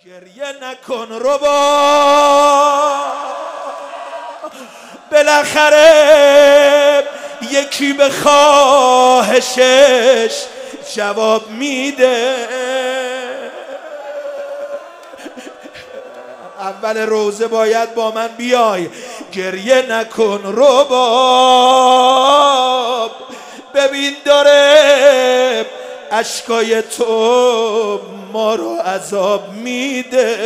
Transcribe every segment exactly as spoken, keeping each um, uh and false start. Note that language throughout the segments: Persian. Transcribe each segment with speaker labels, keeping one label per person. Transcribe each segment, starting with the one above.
Speaker 1: گریه نکن ربا، بالاخره یکی به خواهشش جواب میده. اول روزه باید با من بیای. گریه نکن رباب، ببین داره اشکای تو ما رو عذاب میده.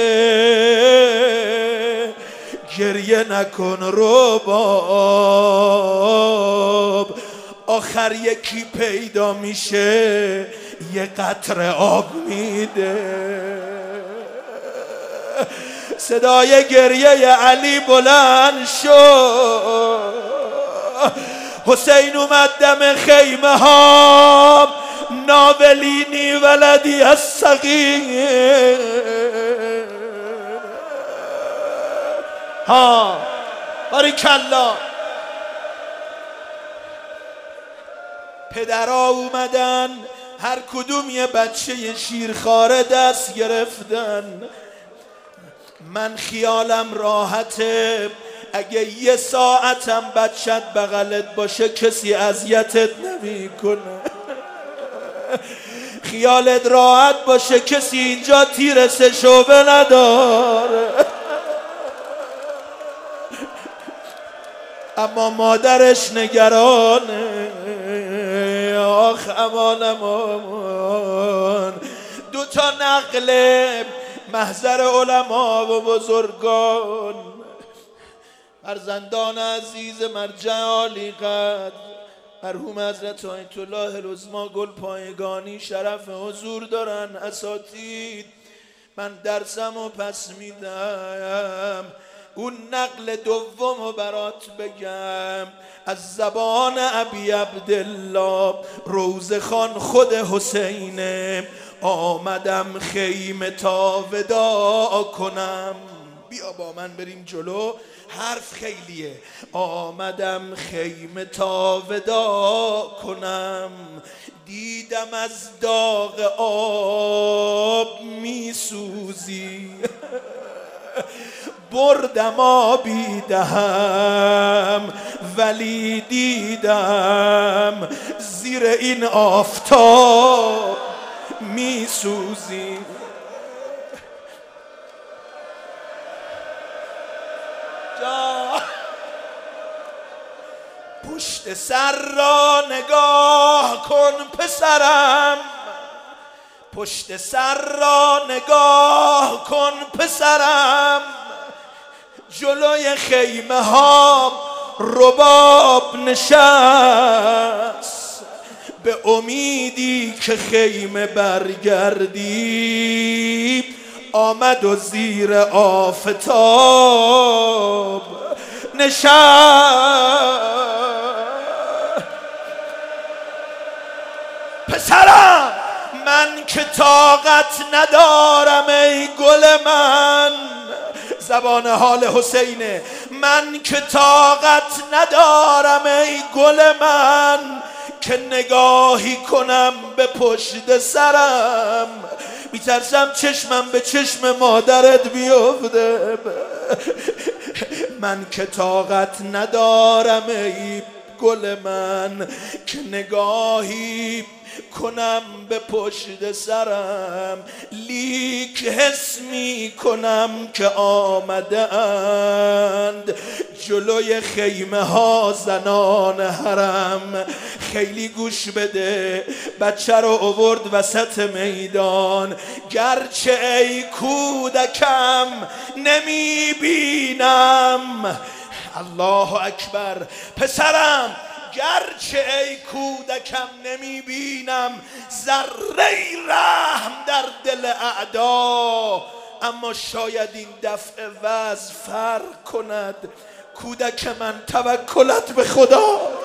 Speaker 1: گریه نکن رباب، آخر یکی پیدا میشه یه قطره آب میده. صدای گریه علی بلند شد، حسین اومد دم خیمه ها، ناولینی ولدی الصغیر. ها باریکلا. پدرها اومدن، هر کدوم یه بچه شیرخواره دست گرفتن. من خیالم راحته، اگه یه ساعتم بچت بغلت باشه کسی اذیتت نمیکنه. خیالت راحت باشه، کسی اینجا تیر سه شعبه نداره. اما مادرش نگرانه. آخ امان امان. دو تا نقل محضر علما و بزرگان، فرزندان عزیز مرجع عالی قدر مرحوم حضرت آیت الله العظمی گلپایگانی شرف حضور دارن. اساتید من درسم و پس میدم، اون نقل دوم رو برات بگم از زبان ابی عبدالله روزه خان خود حسینه. آمدم خیمه تا وداع کنم. بیا با من بریم جلو، حرف خیلیه. آمدم خیمه تا وداع کنم، دیدم از داغ آب می سوزی. بردم آبی دهم ولی دیدم زیر این آفتاب می سوزی. پشت سر را نگاه کن پسرم، پشت سر را نگاه کن پسرم. جلوی خیمه ها رباب نشست، به امیدی که خیمه برگردی آمد و زیر آفتاب نشست. پسرم من که طاقت ندارم ای گل من، زبان حال حسینه، من که طاقت ندارم ای گل من که نگاهی کنم به پشت سرم. میترسم چشمم به چشم مادرت بیفته. من که طاقت ندارم ای گل من که نگاهی کنم به پشت سرم، لیک حس می کنم که آمده اند جلوی خیمه ها زنان حرم. خیلی گوش بده، بچه رو آورد وسط میدان. گرچه ای کودکم نمی بینم، الله اکبر، پسرم گرچه ای کودکم نمی بینم ذره رحم در دل اعدا، اما شاید این دفعه وضع فرق کند. کودک من توکلت به خدا.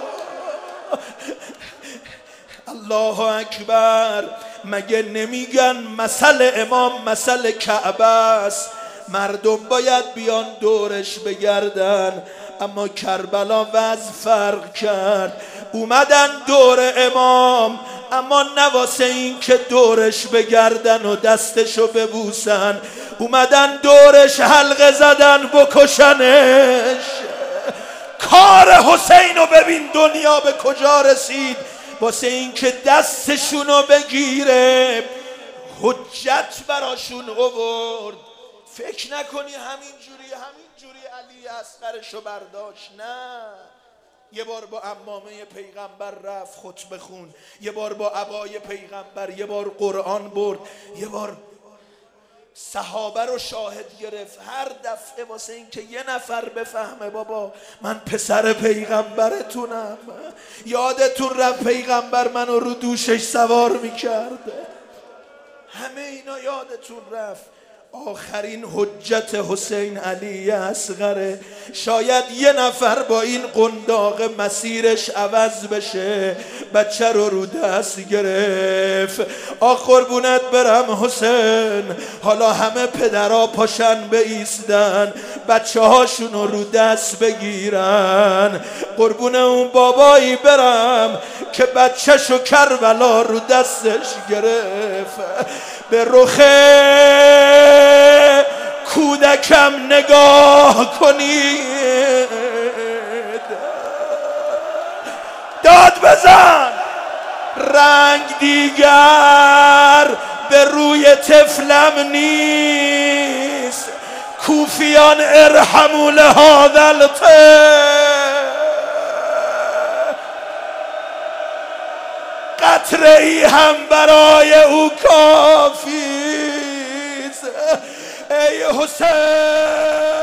Speaker 1: الله اکبر. مگه نمیگن مثل امام مثل کعبه است، مردم باید بیان دورش بگردن؟ اما کربلا وضع فرق کرد. اومدن دور امام، اما نه واسه این که دورش بگردن و دستشو ببوسن، اومدن دورش حلقه زدن بکشنش. کار حسینو ببین دنیا به کجا رسید، واسه این که دستشونو بگیره حجت براشون آورد. فکر نکنی همین جوری همین جوری علی اصغرشو برداشت، نه. یه بار با عمامه پیغمبر رفت خطبه خون، یه بار با عبای پیغمبر، یه بار قرآن برد، یه بار صحابه رو شاهد گرفت. هر دفعه واسه این که یه نفر بفهمه بابا من پسر پیغمبرتونم. یادتون رفت پیغمبر منو رو دوشش سوار میکرد، همه اینا یادتون رفت. آخرین حجت حسین علی اصغره. شاید یه نفر با این قنداق مسیرش عوض بشه. بچه رو رو دست گرفت. آخ قربونت برم حسین، حالا همه پدرها پاشن بایستن، بچه هاشون رو رو دست بگیرن. قربون اون بابایی برم که بچه شو کربلا رو دستش گرفت. به رخ کودکم نگاه کنید، داد بزن. رنگ دیگر به روی طفلم نیست، کوفیان ارحموا لهذا الطفل. قطره ای هم برای او کافی. ای حسین